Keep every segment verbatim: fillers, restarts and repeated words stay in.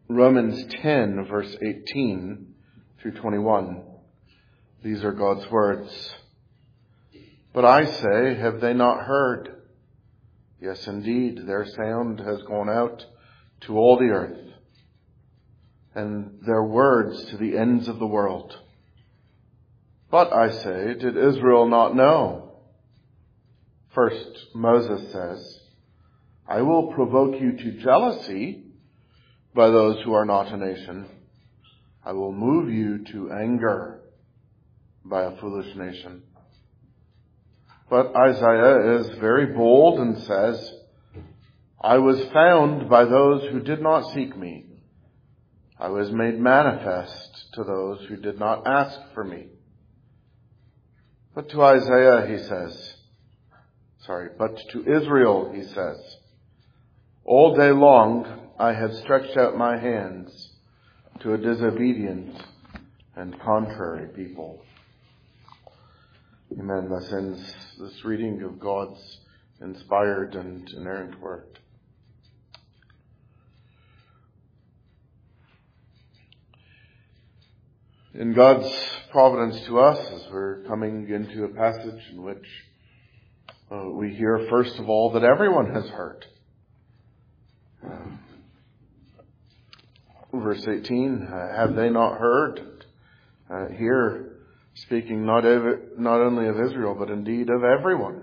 Romans ten, verse eighteen through twenty-one. These are God's words. But I say, have they not heard? Yes, indeed, their sound has gone out to all the earth, and their words to the ends of the world. But I say, did Israel not know? First, Moses says, I will provoke you to jealousy by those who are not a nation. I will move you to anger by a foolish nation. But Isaiah is very bold and says, I was found by those who did not seek me. I was made manifest to those who did not ask for me. But to Isaiah he says, sorry, but to Israel he says, all day long I have stretched out my hands to a disobedient and contrary people. Amen. Thus ends this reading of God's inspired and inerrant word. In God's providence to us, as we're coming into a passage in which uh, we hear, first of all, that everyone has heard. Uh, verse eighteen, uh, have they not heard? Uh, here, speaking not of, not only of Israel, but indeed of everyone.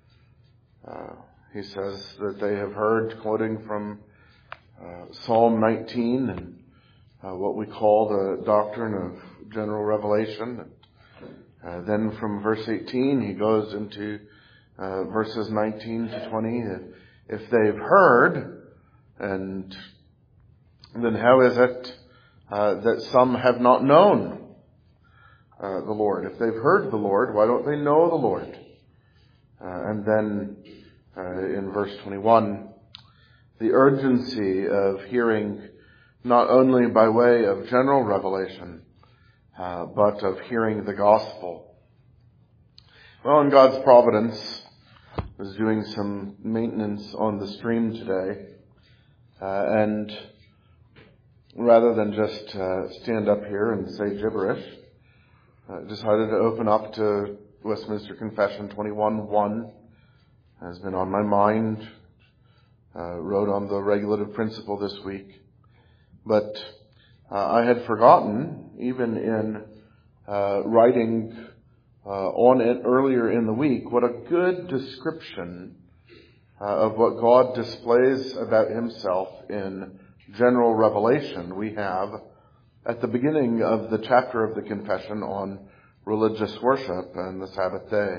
Uh, he says that they have heard, quoting from uh, Psalm nineteen and uh, what we call the doctrine of general revelation. Uh, then from verse eighteen, he goes into uh, verses nineteen to twenty. If they've heard, and then how is it uh, that some have not known Uh, the Lord? If they've heard the Lord, why don't they know the Lord? Uh, and then uh, in verse twenty-one, the urgency of hearing not only by way of general revelation, uh, but of hearing the gospel. Well, in God's providence, I was doing some maintenance on the stream today, uh, and rather than just uh, stand up here and say gibberish, I uh, decided to open up to Westminster Confession twenty-one one. Has been on my mind. Uh, wrote on the regulative principle this week. But uh, I had forgotten, even in uh, writing uh, on it earlier in the week, what a good description uh, of what God displays about himself in general revelation we have at the beginning of the chapter of the confession on religious worship and the Sabbath day.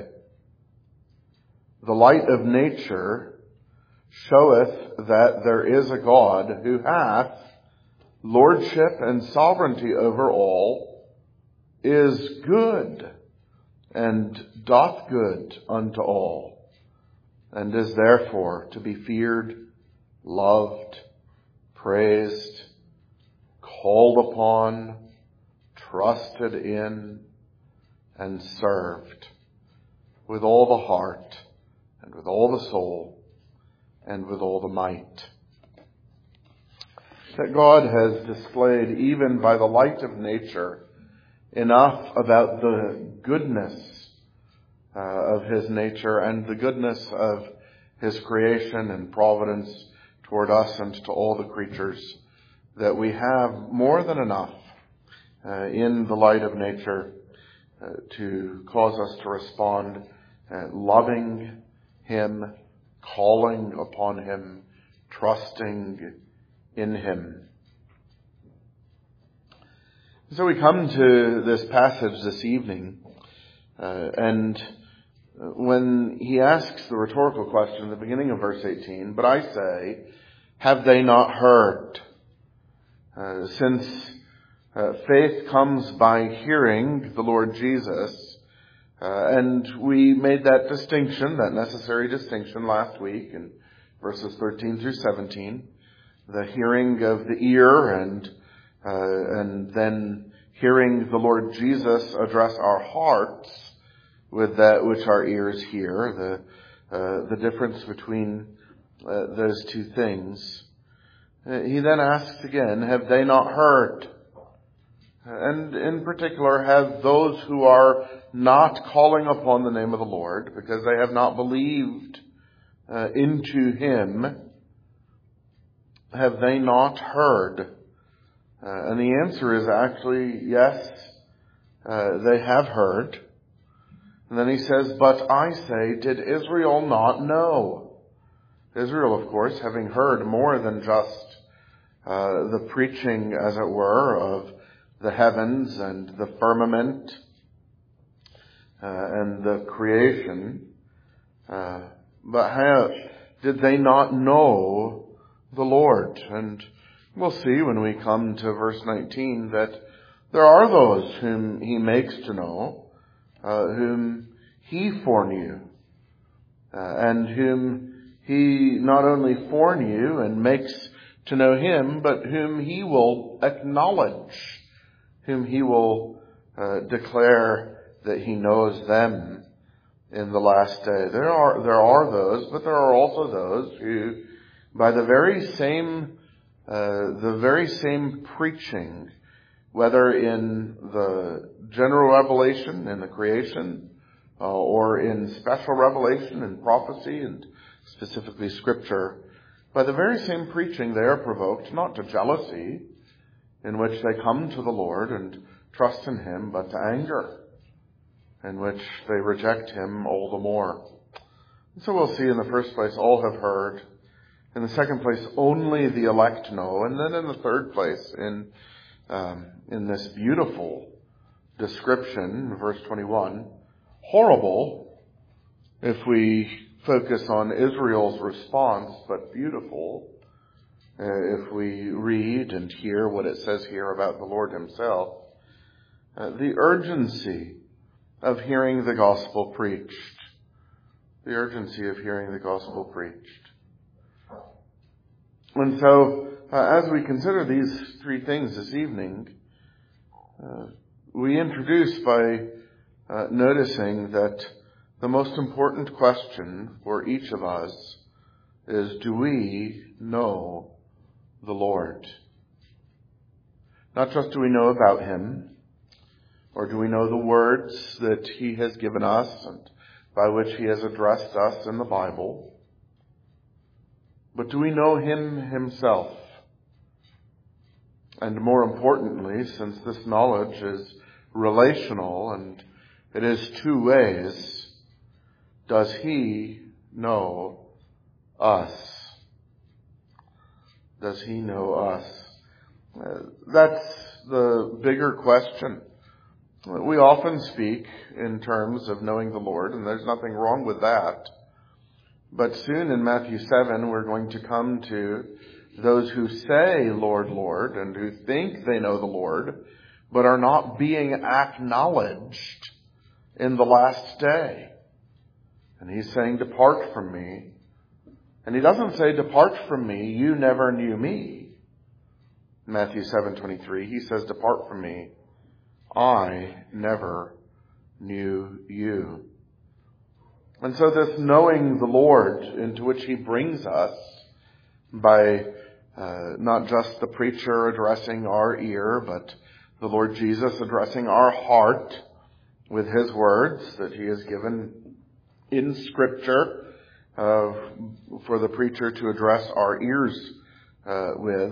The light of nature showeth that there is a God who hath lordship and sovereignty over all, is good, and doth good unto all, and is therefore to be feared, loved, praised, called upon, trusted in, and served with all the heart, and with all the soul, and with all the might. That God has displayed, even by the light of nature, enough about the goodness uh, of his nature and the goodness of his creation and providence toward us and to all the creatures, that we have more than enough uh, in the light of nature uh, to cause us to respond uh, loving him, calling upon him, trusting in him. So we come to this passage this evening, uh, and when he asks the rhetorical question at the beginning of verse eighteen, but I say, have they not heard? Uh, since uh, faith comes by hearing the Lord Jesus, uh, and we made that distinction, that necessary distinction last week in verses thirteen through seventeen, the hearing of the ear and uh, and then hearing the Lord Jesus address our hearts with that which our ears hear, the uh, the difference between uh, those two things. He then asks again, have they not heard? And in particular, have those who are not calling upon the name of the Lord because they have not believed uh, into Him, have they not heard? Uh, and the answer is actually yes, uh, they have heard. And then he says, but I say, did Israel not know? Israel, of course, having heard more than just uh, the preaching, as it were, of the heavens and the firmament uh, and the creation. Uh, but how did they not know the Lord? And we'll see when we come to verse nineteen that there are those whom He makes to know, uh, whom He foreknew, uh, and whom He not only foreknew and makes to know Him, but whom He will acknowledge, whom He will uh, declare that He knows them in the last day. There are there are those, but there are also those who, by the very same uh, the very same preaching, whether in the general revelation in the creation, uh, or in special revelation in prophecy and specifically Scripture, by the very same preaching they are provoked not to jealousy, in which they come to the Lord and trust in Him, but to anger, in which they reject Him all the more. And so we'll see in the first place, all have heard. In the second place, only the elect know. And then in the third place, in um, in this beautiful description, verse twenty-one, horrible if we focus on Israel's response, but beautiful uh, if we read and hear what it says here about the Lord Himself. Uh, the urgency of hearing the gospel preached. The urgency of hearing the gospel preached. And so, uh, as we consider these three things this evening, uh, we introduce by uh, noticing that the most important question for each of us is, do we know the Lord? Not just do we know about Him, or do we know the words that He has given us and by which He has addressed us in the Bible, but do we know Him Himself? And more importantly, since this knowledge is relational and it is two ways, does He know us? Does He know us? Uh, that's the bigger question. We often speak in terms of knowing the Lord, and there's nothing wrong with that. But soon in Matthew seven, we're going to come to those who say, Lord, Lord, and who think they know the Lord, but are not being acknowledged in the last day. And He's saying, depart from me. And He doesn't say, depart from me, you never knew me. Matthew seven twenty-three, He says, depart from me, I never knew you. And so this knowing the Lord, into which He brings us by uh, not just the preacher addressing our ear, but the Lord Jesus addressing our heart with His words that He has given in Scripture uh, for the preacher to address our ears uh, with.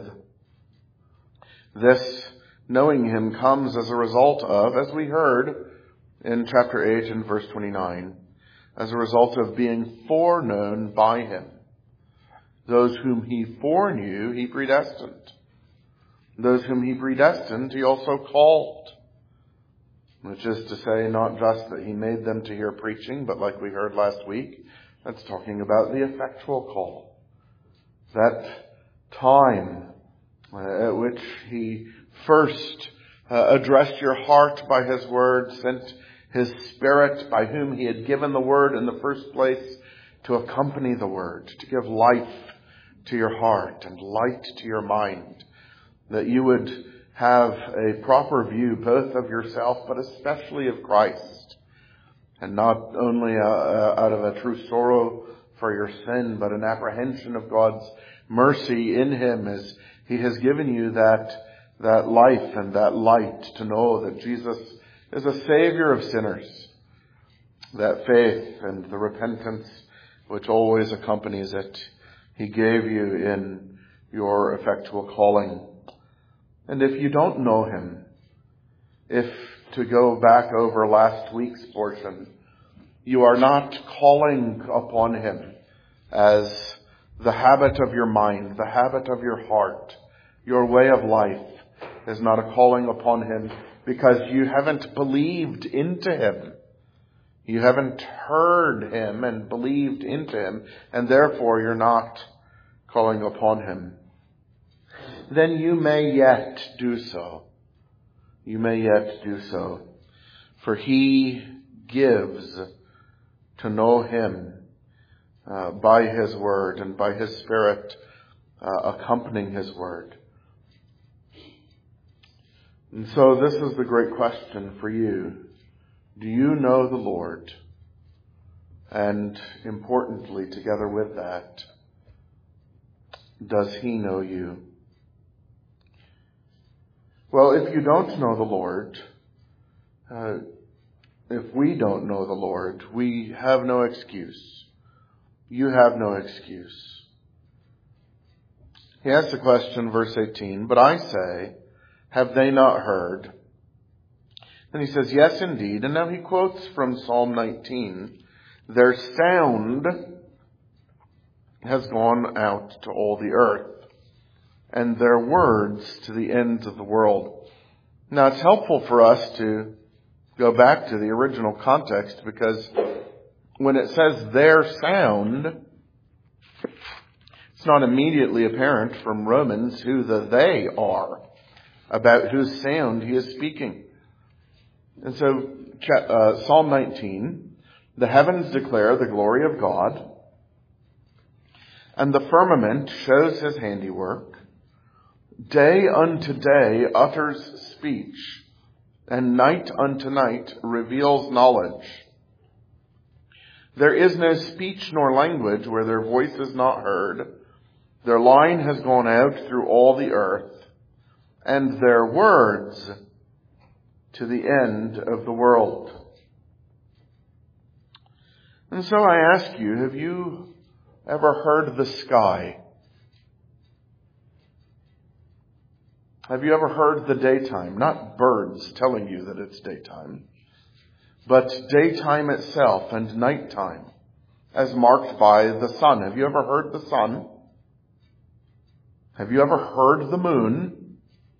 This knowing Him comes as a result of, as we heard in chapter eight and verse twenty-nine, as a result of being foreknown by Him. Those whom He foreknew, He predestined. Those whom He predestined, He also called. Which is to say, not just that He made them to hear preaching, but like we heard last week, that's talking about the effectual call. That time uh, at which He first uh, addressed your heart by His word, sent His Spirit, by whom He had given the word in the first place, to accompany the word, to give life to your heart and light to your mind, that you would have a proper view both of yourself, but especially of Christ, and not only uh, out of a true sorrow for your sin, but an apprehension of God's mercy in him as he has given you that, that life and that light to know that Jesus is a Savior of sinners. That faith and the repentance which always accompanies it, he gave you in your effectual calling. And if you don't know him, if, to go back over last week's portion, you are not calling upon him as the habit of your mind, the habit of your heart, your way of life is not a calling upon him because you haven't believed into him. You haven't heard him and believed into him, and therefore you're not calling upon him. Then you may yet do so. You may yet do so. For he gives to know him uh, by his word and by his Spirit uh, accompanying his word. And so this is the great question for you. Do you know the Lord? And importantly, together with that, does he know you? Well, if you don't know the Lord, uh, if we don't know the Lord, we have no excuse. You have no excuse. He asks the question, verse eighteen, but I say, have they not heard? And he says, yes, indeed. And now he quotes from Psalm nineteen. Their sound has gone out to all the earth, and their words to the ends of the world. Now it's helpful for us to go back to the original context, because when it says their sound, it's not immediately apparent from Romans who the they are, about whose sound he is speaking. And so, uh, Psalm nineteen, the heavens declare the glory of God, and the firmament shows his handiwork. Day unto day utters speech, and night unto night reveals knowledge. There is no speech nor language where their voice is not heard. Their line has gone out through all the earth, and their words to the end of the world. And so I ask you, have you ever heard the sky? Have you ever heard the daytime? Not birds telling you that it's daytime, but daytime itself and nighttime as marked by the sun. Have you ever heard the sun? Have you ever heard the moon?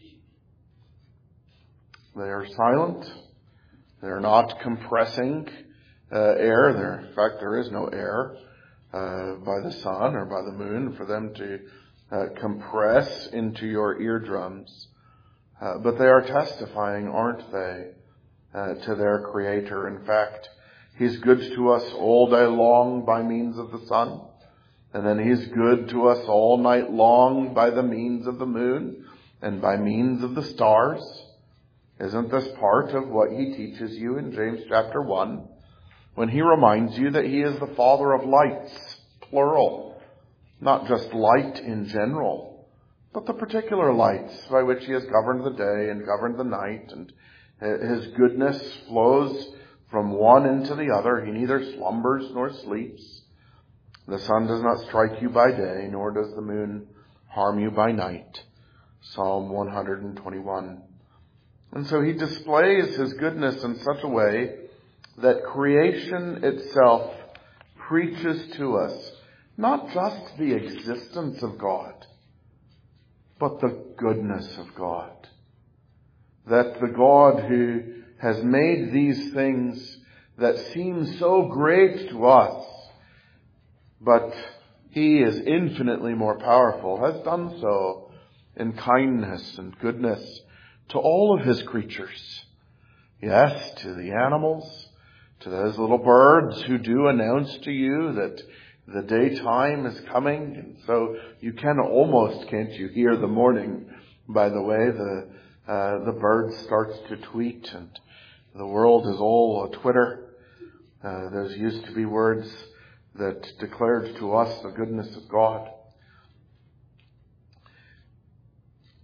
They are silent. They are not compressing uh, air. There, in fact, there is no air uh, by the sun or by the moon for them to uh, compress into your eardrums. Uh, but they are testifying, aren't they, uh, to their Creator. In fact, he's good to us all day long by means of the sun. And then he's good to us all night long by the means of the moon and by means of the stars. Isn't this part of what he teaches you in James chapter one? When he reminds you that he is the Father of lights, plural. Not just light in general, but the particular lights by which he has governed the day and governed the night. And his goodness flows from one into the other. He neither slumbers nor sleeps. The sun does not strike you by day, nor does the moon harm you by night. Psalm one twenty-one. And so he displays his goodness in such a way that creation itself preaches to us not just the existence of God, but the goodness of God. That the God who has made these things that seem so great to us, but he is infinitely more powerful, has done so in kindness and goodness to all of his creatures. Yes, to the animals, to those little birds who do announce to you that the daytime is coming. And so you can almost, can't you, hear the morning by the way the uh, the bird starts to tweet and the world is all a twitter. Uh, those used to be words that declared to us the goodness of God.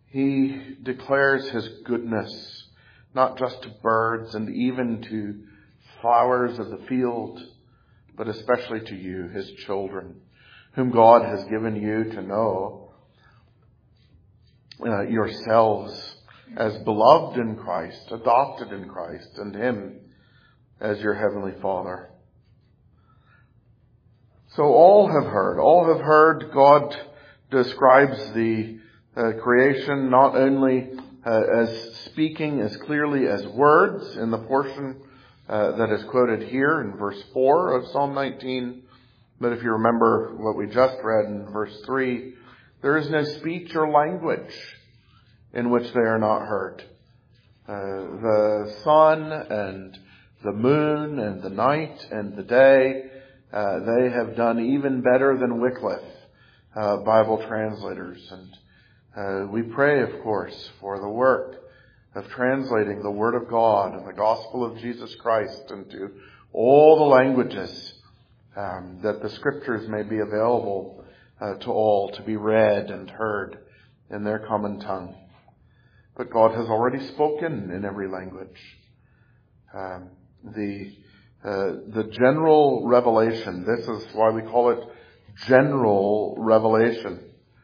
He declares his goodness, not just to birds and even to flowers of the field, but especially to you, his children, whom God has given you to know uh, yourselves as beloved in Christ, adopted in Christ, and him as your heavenly Father. So all have heard, all have heard. God describes the uh, creation not only uh, as speaking as clearly as words in the portion uh, that is quoted here in verse four of Psalm nineteen, but if you remember what we just read in verse three, there is no speech or language in which they are not heard. Uh, the sun and the moon and the night and the day, uh, they have done even better than Wycliffe, uh, Bible translators. And uh, we pray, of course, for the work of translating the Word of God and the gospel of Jesus Christ into all the languages, um, that the Scriptures may be available uh, to all to be read and heard in their common tongue. But God has already spoken in every language. Um, the uh, the general revelation, this is why we call it general revelation.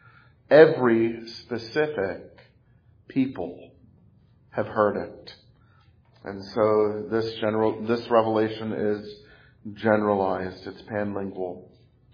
Every specific people have heard it. And so this general this revelation is generalized. It's panlingual.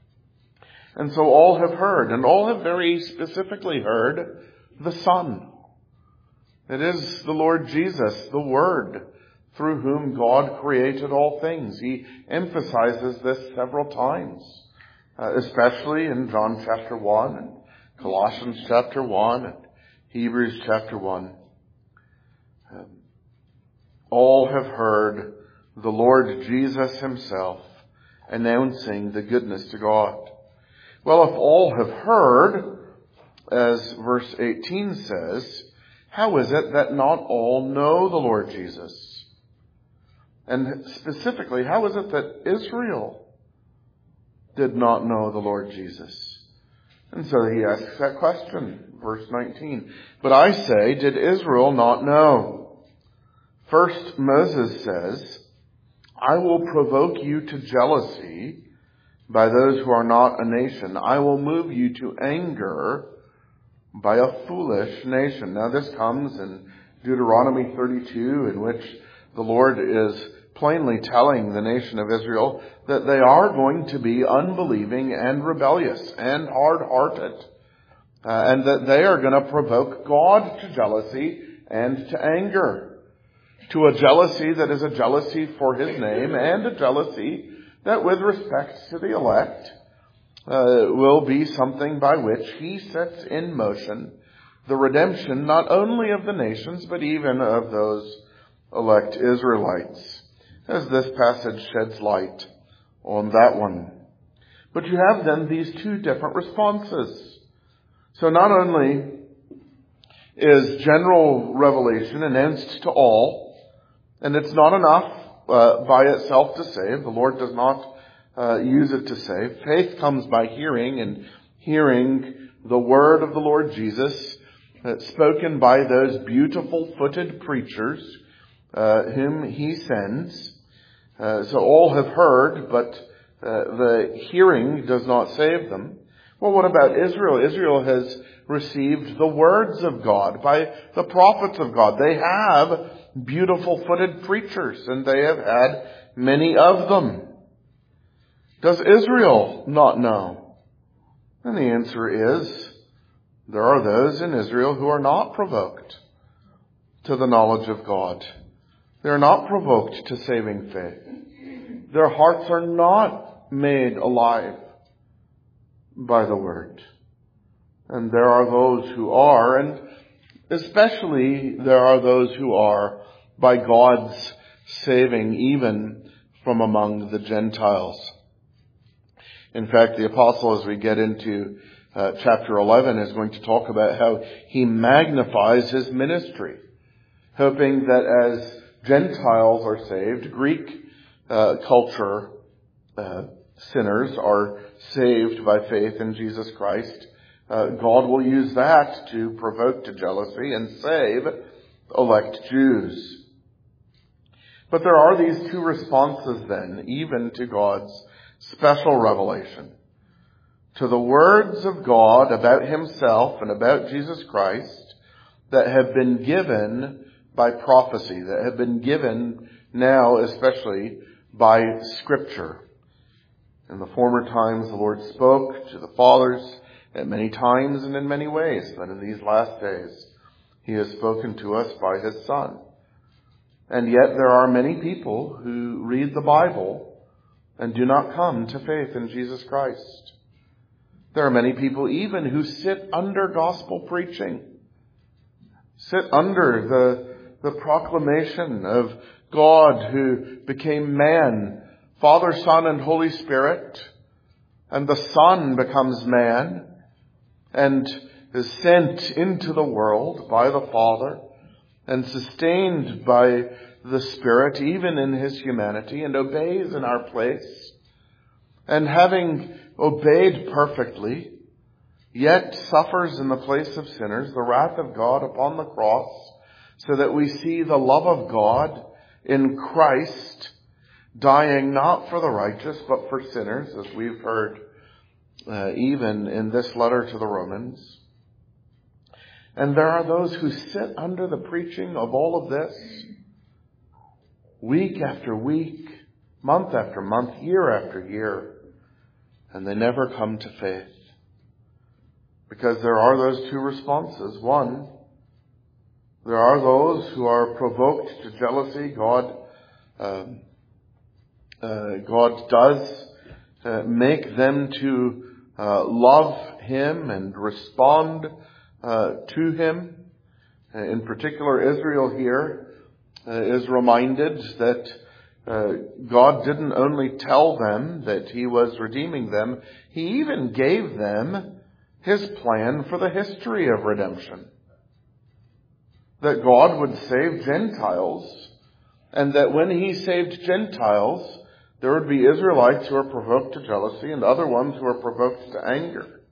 And so all have heard, and all have very specifically heard the Son. It is the Lord Jesus, the Word, through whom God created all things. He emphasizes this several times, uh, especially in John chapter one, and Colossians chapter one, and Hebrews chapter one. Um, all have heard the Lord Jesus himself announcing the goodness to God. Well, if all have heard, as verse eighteen says, how is it that not all know the Lord Jesus? And specifically, how is it that Israel did not know the Lord Jesus? And so he asks that question, verse nineteen. But I say, did Israel not know? First, Moses says, I will provoke you to jealousy by those who are not a nation. I will move you to anger by a foolish nation. Now this comes in Deuteronomy thirty-two, in which the Lord is plainly telling the nation of Israel that they are going to be unbelieving and rebellious and hard-hearted, uh, and that they are going to provoke God to jealousy and to anger, to a jealousy that is a jealousy for his name, and a jealousy that with respect to the elect Uh, will be something by which he sets in motion the redemption not only of the nations, but even of those elect Israelites, as this passage sheds light on that one. But you have then these two different responses. So not only is general revelation announced to all, and it's not enough uh, by itself to save. The Lord does not Uh, use it to save. Faith comes by hearing, and hearing the word of the Lord Jesus uh, spoken by those beautiful-footed preachers uh, whom he sends. Uh, so all have heard, but uh, the hearing does not save them. Well, what about Israel? Israel has received the words of God by the prophets of God. They have beautiful-footed preachers, and they have had many of them. Does Israel not know? And the answer is, there are those in Israel who are not provoked to the knowledge of God. They are not provoked to saving faith. Their hearts are not made alive by the Word. And there are those who are, and especially there are those who are by God's saving even from among the Gentiles. In fact, the apostle, as we get into uh, chapter eleven, is going to talk about how he magnifies his ministry, hoping that as Gentiles are saved, Greek uh, culture uh, sinners are saved by faith in Jesus Christ, uh, God will use that to provoke to jealousy and save elect Jews. But there are these two responses then, even to God's special revelation. To the words of God about himself and about Jesus Christ that have been given by prophecy, that have been given now especially by Scripture. In the former times the Lord spoke to the fathers at many times and in many ways, but in these last days he has spoken to us by his Son. And yet there are many people who read the Bible and do not come to faith in Jesus Christ. There are many people even who sit under gospel preaching, sit under the, the proclamation of God who became man, Father, Son, and Holy Spirit, and the Son becomes man and is sent into the world by the Father and sustained by the Spirit, even in his humanity, and obeys in our place. And having obeyed perfectly, yet suffers in the place of sinners the wrath of God upon the cross, so that we see the love of God in Christ, dying not for the righteous, but for sinners, as we've heard uh, even in this letter to the Romans. And there are those who sit under the preaching of all of this, week after week, month after month, year after year, and they never come to faith. Because there are those two responses. One, there are those who are provoked to jealousy. God, um, uh, God does uh, make them to uh, love him and respond uh, to him. Uh, in particular, Israel here uh, is reminded that Uh, God didn't only tell them that he was redeeming them, he even gave them his plan for the history of redemption. That God would save Gentiles, and that when he saved Gentiles, there would be Israelites who are provoked to jealousy and other ones who are provoked to anger.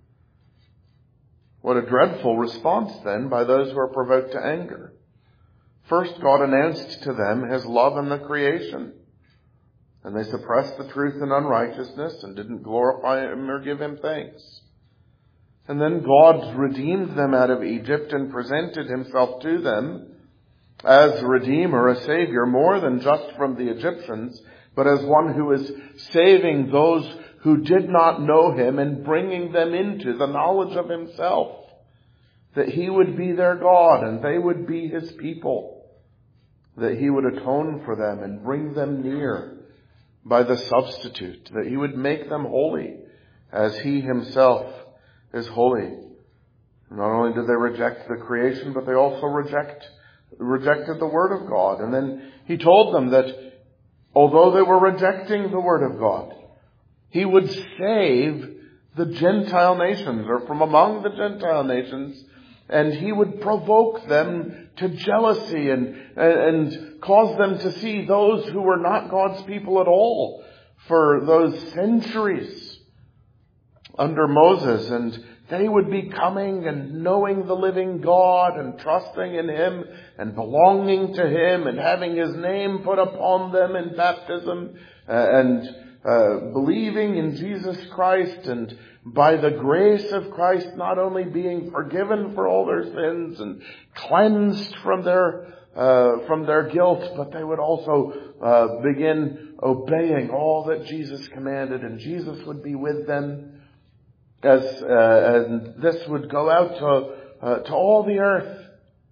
What a dreadful response then by those who are provoked to anger. First, God announced to them his love in the creation. And they suppressed the truth in unrighteousness and didn't glorify him or give him thanks. And then God redeemed them out of Egypt and presented himself to them as a Redeemer, a Savior, more than just from the Egyptians, but as one who is saving those who did not know him and bringing them into the knowledge of himself. That he would be their God and they would be his people. That he would atone for them and bring them near by the substitute, that he would make them holy as he himself is holy. Not only did they reject the creation, but they also reject, rejected the Word of God. And then he told them that although they were rejecting the Word of God, he would save the Gentile nations, or from among the Gentile nations, and he would provoke them to jealousy and, and cause them to see those who were not God's people at all for those centuries under Moses. And they would be coming and knowing the living God and trusting in him and belonging to him and having his name put upon them in baptism uh, and uh, believing in Jesus Christ, and by the grace of Christ not only being forgiven for all their sins and cleansed from their uh, from their guilt, but they would also uh, begin obeying all that Jesus commanded, and Jesus would be with them as uh, and this would go out to uh, to all the earth.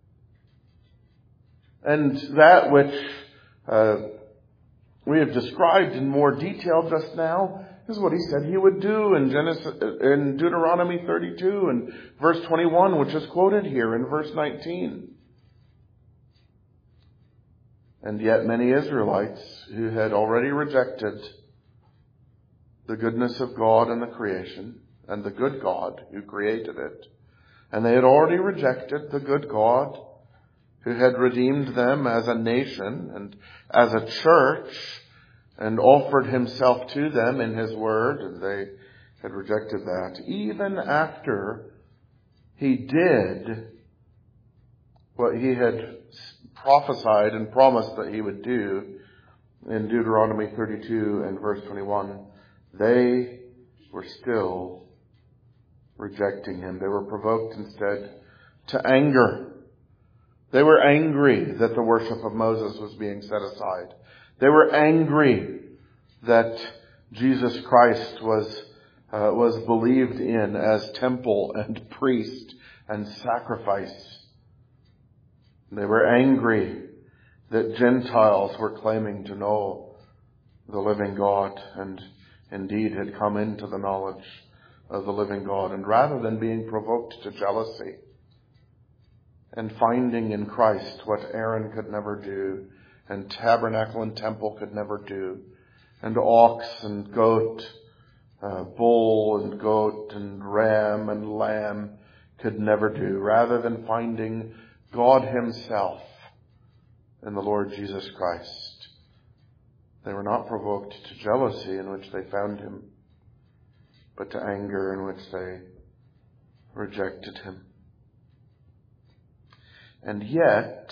And that which uh, we have described in more detail just now is what he said he would do in Genesis, in Deuteronomy thirty-two and verse twenty-one, which is quoted here in verse nineteen. And yet many Israelites who had already rejected the goodness of God and the creation and the good God who created it, and they had already rejected the good God who had redeemed them as a nation and as a church and offered himself to them in his word, and they had rejected that. Even after he did what he had prophesied and promised that he would do in Deuteronomy thirty-two and verse twenty-one. They were still rejecting him. They were provoked instead to anger. They were angry that the worship of Moses was being set aside. They were angry that Jesus Christ was uh, was believed in as temple and priest and sacrifice. They were angry that Gentiles were claiming to know the living God and indeed had come into the knowledge of the living God. And rather than being provoked to jealousy and finding in Christ what Aaron could never do and tabernacle and temple could never do, and ox and goat, uh, bull and goat and ram and lamb could never do, rather than finding God himself in the Lord Jesus Christ, they were not provoked to jealousy in which they found him, but to anger in which they rejected him. And yet,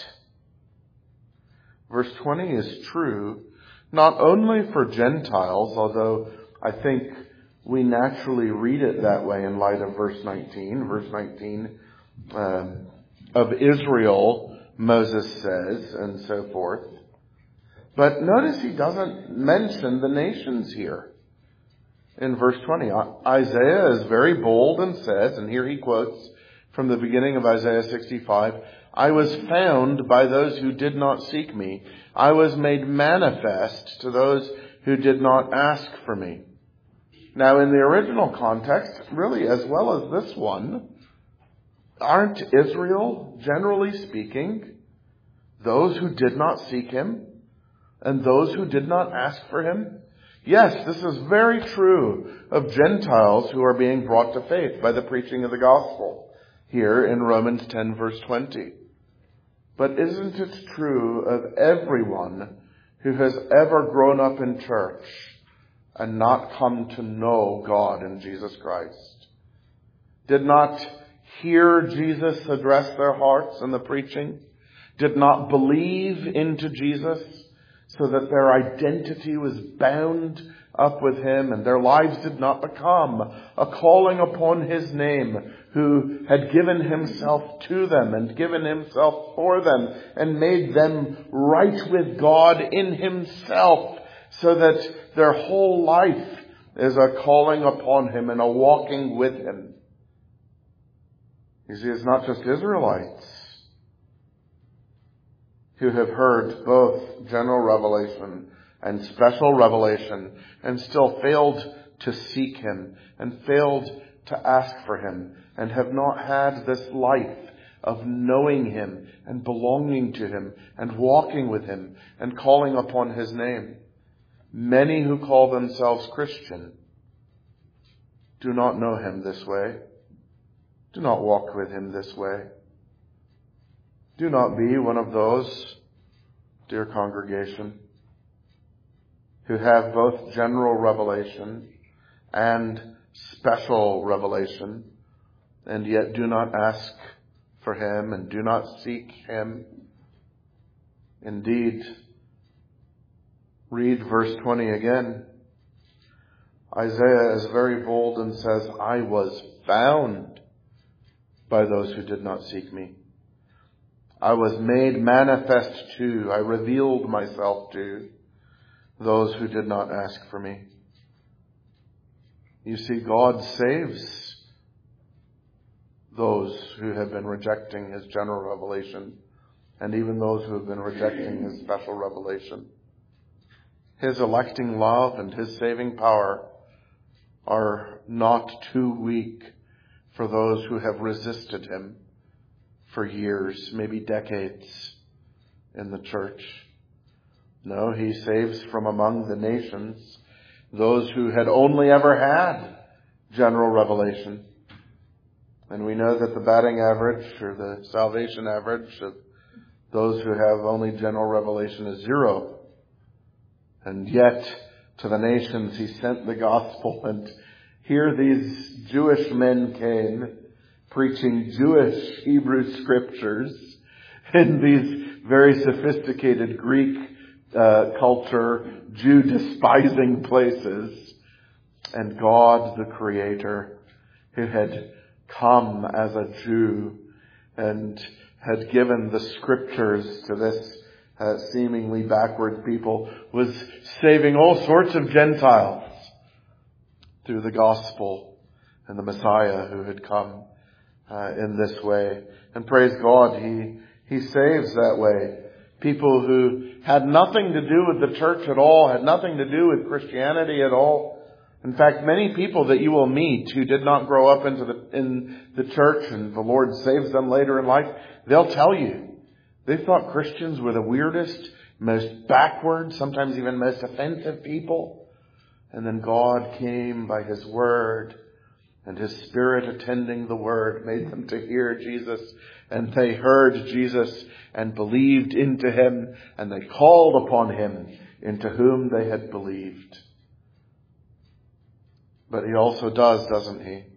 verse twenty is true not only for Gentiles, although I think we naturally read it that way in light of verse nineteen. Verse nineteen, um, of Israel, Moses says, and so forth. But notice he doesn't mention the nations here. In verse twenty, Isaiah is very bold and says, and here he quotes from the beginning of Isaiah sixty-five, I was found by those who did not seek me. I was made manifest to those who did not ask for me. Now, in the original context, really as well as this one, aren't Israel, generally speaking, those who did not seek him and those who did not ask for him? Yes, this is very true of Gentiles who are being brought to faith by the preaching of the gospel here in Romans ten verse twenty. But isn't it true of everyone who has ever grown up in church and not come to know God in Jesus Christ? Did not hear Jesus address their hearts in the preaching? Did not believe into Jesus so that their identity was bound up with him and their lives did not become a calling upon his name, who had given himself to them and given himself for them and made them right with God in himself, so that their whole life is a calling upon him and a walking with him. You see, it's not just Israelites who have heard both general revelation and special revelation and still failed to seek him and failed to ask for him and have not had this life of knowing him and belonging to him and walking with him and calling upon his name. Many who call themselves Christian do not know him this way. Do not walk with him this way. Do not be one of those, dear congregation, who have both general revelation and special revelation, and yet do not ask for him and do not seek him. Indeed, read verse twenty again. Isaiah is very bold and says, I was found by those who did not seek me. I was made manifest to, I revealed myself to those who did not ask for me. You see, God saves those who have been rejecting his general revelation and even those who have been rejecting his special revelation. His electing love and his saving power are not too weak for those who have resisted him for years, maybe decades in the church. No, he saves from among the nations those who had only ever had general revelation. And we know that the batting average or the salvation average of those who have only general revelation is zero. And yet to the nations he sent the gospel, and here these Jewish men came preaching Jewish Hebrew scriptures in these very sophisticated Greek uh, culture, Jew-despising places. And God, the Creator, who had come as a Jew and had given the scriptures to this uh, seemingly backward people, was saving all sorts of Gentiles through the gospel and the Messiah who had come uh, in this way. And praise God, He He saves that way. People who had nothing to do with the church at all, had nothing to do with Christianity at all. In fact, many people that you will meet who did not grow up into the, in the church and the Lord saves them later in life, they'll tell you they thought Christians were the weirdest, most backward, sometimes even most offensive people. And then God came by His Word, and His Spirit attending the Word made them to hear Jesus. And they heard Jesus and believed into Him, and they called upon Him into whom they had believed. But He also does, doesn't He,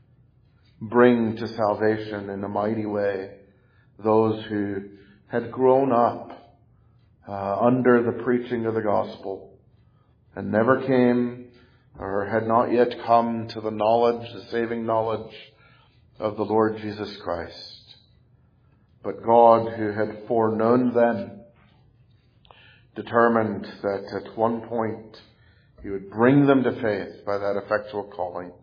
bring to salvation in a mighty way those who had grown up uh, under the preaching of the gospel and never came or had not yet come to the knowledge, the saving knowledge of the Lord Jesus Christ. But God, who had foreknown them, determined that at one point He would bring them to faith by that effectual calling.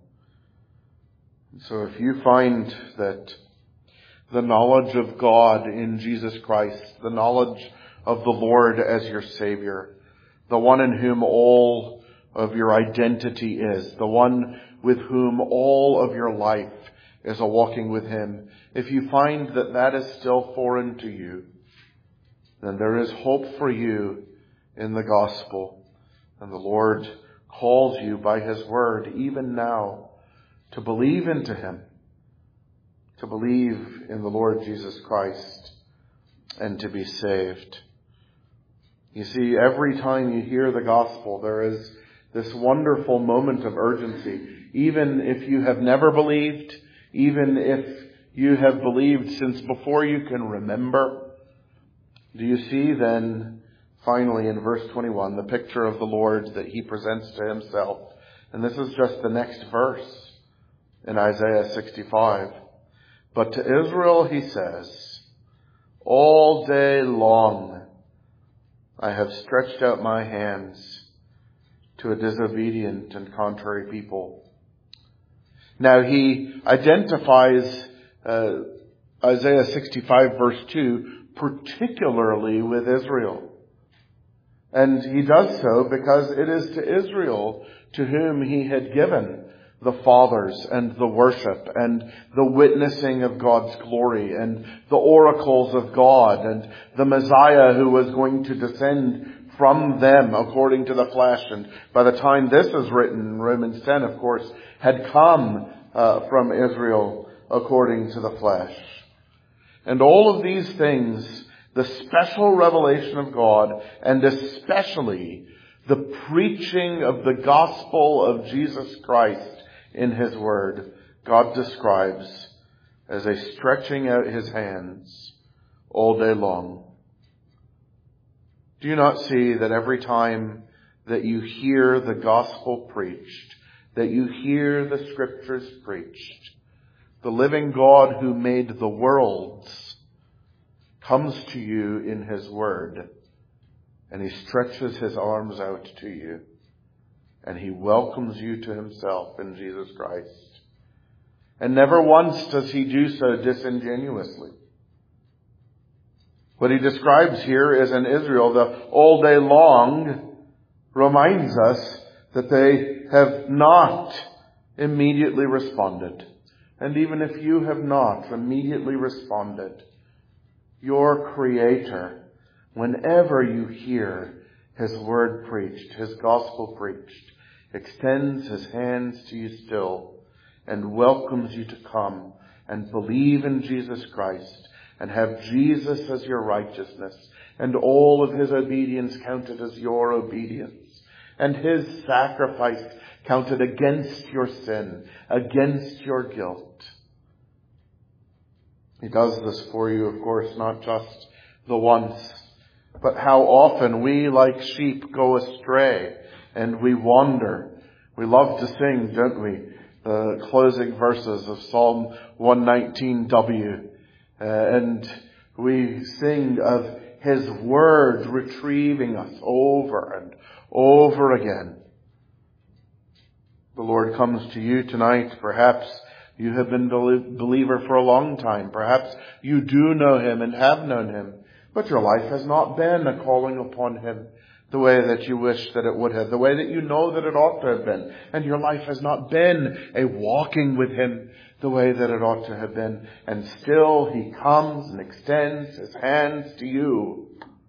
So if you find that the knowledge of God in Jesus Christ, the knowledge of the Lord as your Savior, the one in whom all of your identity is, the one with whom all of your life is a walking with Him, if you find that that is still foreign to you, then there is hope for you in the gospel. And the Lord calls you by His Word, even now, to believe into Him, to believe in the Lord Jesus Christ, and to be saved. You see, every time you hear the gospel, there is this wonderful moment of urgency. Even if you have never believed, even if you have believed since before you can remember, do you see then, finally in verse twenty-one, the picture of the Lord that He presents to Himself? And this is just the next verse in Isaiah sixty-five. But to Israel He says, all day long I have stretched out my hands to a disobedient and contrary people. Now He identifies uh, Isaiah sixty-five verse two particularly with Israel. And He does so because it is to Israel to whom He had given the fathers and the worship and the witnessing of God's glory and the oracles of God and the Messiah who was going to descend from them according to the flesh. And by the time this is written, Romans ten, of course, had come uh, from Israel according to the flesh. And all of these things, the special revelation of God, and especially the preaching of the gospel of Jesus Christ in His Word, God describes as a stretching out His hands all day long. Do you not see that every time that you hear the gospel preached, that you hear the scriptures preached, the living God who made the worlds comes to you in His Word, and He stretches His arms out to you, and He welcomes you to Himself in Jesus Christ. And never once does He do so disingenuously. What He describes here is in Israel, the all day long reminds us that they have not immediately responded. And even if you have not immediately responded, your Creator, whenever you hear His Word preached, His gospel preached, extends His hands to you still and welcomes you to come and believe in Jesus Christ and have Jesus as your righteousness and all of His obedience counted as your obedience and His sacrifice counted against your sin, against your guilt. He does this for you, of course, not just the once, but how often we, like sheep, go astray and we wander. We love to sing, don't we? The closing verses of Psalm one nineteen W. Uh, and we sing of His Word retrieving us over and over again. The Lord comes to you tonight. Perhaps you have been a believer for a long time. Perhaps you do know Him and have known Him. But your life has not been a calling upon Him the way that you wish that it would have, the way that you know that it ought to have been. And your life has not been a walking with Him the way that it ought to have been. And still He comes and extends His hands to you.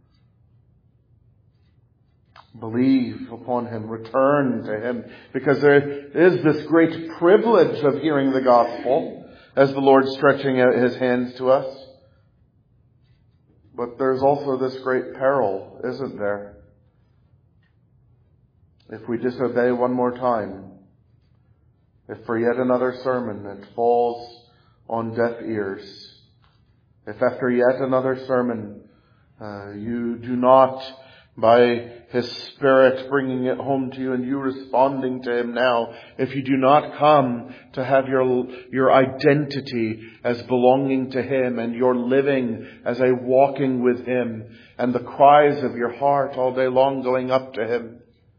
Believe upon Him, return to Him, because there is this great privilege of hearing the gospel as the Lord stretching out His hands to us. But there's also this great peril, isn't there? If we disobey one more time, if for yet another sermon it falls on deaf ears, if after yet another sermon uh, you do not, by His Spirit bringing it home to you and you responding to Him now, if you do not come to have your your identity as belonging to Him and your living as a walking with Him and the cries of your heart all day long going up to Him,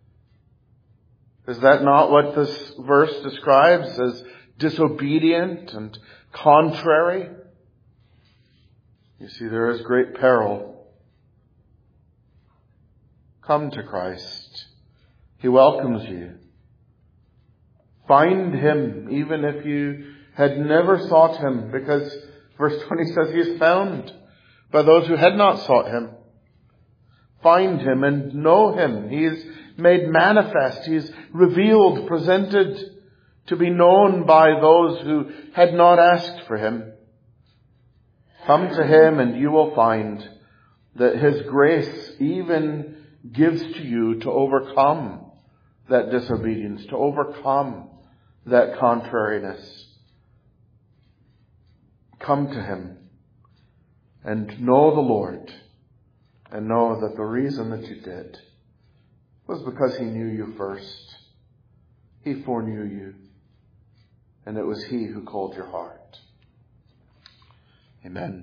is that not what this verse describes as disobedient and contrary? You see, there is great peril. Come to Christ. He welcomes you. Find Him even if you had never sought Him, because verse twenty says He is found by those who had not sought Him. Find Him and know Him. He is made manifest. He is revealed, presented to be known by those who had not asked for Him. Come to Him and you will find that His grace even gives to you to overcome that disobedience, to overcome that contrariness. Come to Him and know the Lord, and know that the reason that you did was because He knew you first. He foreknew you, and it was He who called your heart. Amen.